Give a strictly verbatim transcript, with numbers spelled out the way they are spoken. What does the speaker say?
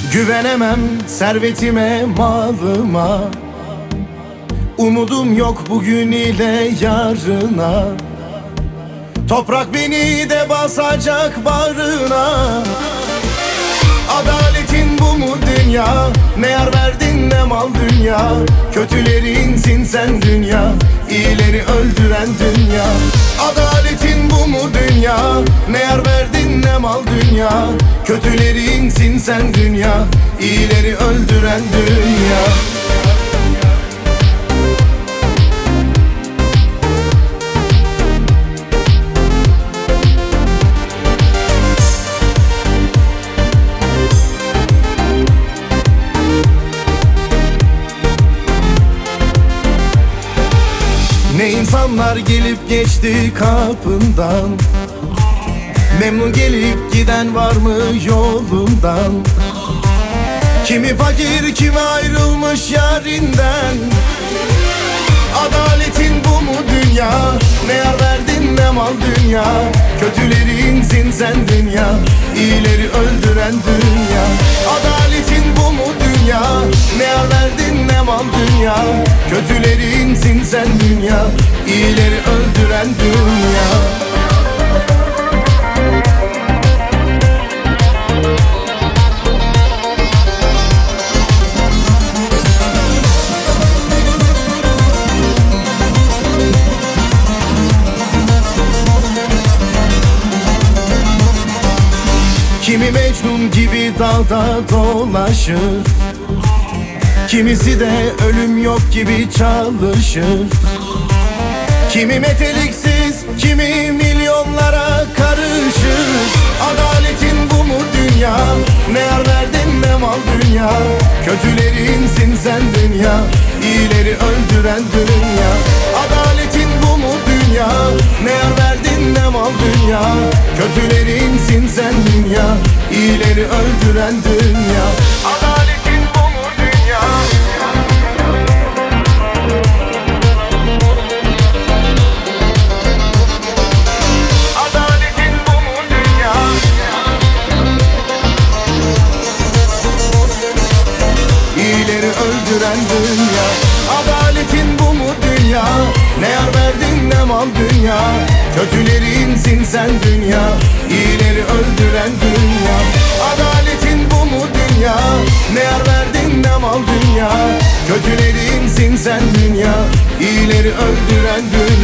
Güvenemem servetime, malıma. Umudum yok bugün ile yarına. Toprak beni de basacak bağrına. Adaletin bu mu dünya? Ne yar verdin ne mal dünya. Kötülerinsin sen dünya, iyileri öldüren dünya. Adaletin bu mu dünya? Ne yar verdin ne mal dünya. Kötülerinsin sen dünya, iyileri öldüren dünya. Ne insanlar gelip geçti kapından. Memnun gelip giden var mı yolundan? Kimi fakir kimi ayrılmış yarinden. Adaletin bu mu dünya? Ne yar verdin ne mal dünya. Kötülerinsin sen dünya, iyileri öldüren dünya. Adaletin bu mu dünya? Ne yar verdin ne mal dünya. Kötülerinsin sen dünya, iyileri öldüren dünya. Kimi Mecnun gibi dalda dolaşır, kimisi de ölüm yok gibi çalışır. Kimi meteliksiz, kimi milyonlara karışır. Adaletin bu mu dünya? Ne yar verdin ne mal dünya. Kötülerinsin sen dünya, iyileri öldüren dünya. Adaletin bu mu dünya? Ne yar verdin ne mal dünya. Kötülerinsin sen dünya, iyileri öldüren dünya. Adaletin bu mu dünya? Adaletin bu mu dünya? İyileri öldüren dünya. Adaletin bu mu dünya? Ne yar verdin ne mal dünya. Kötülerinsin sen dünya, iyileri öldüren dünya. Adaletin bu mu dünya? Ne yar verdin ne mal dünya. Kötülerinsin sen dünya, iyileri öldüren dünya.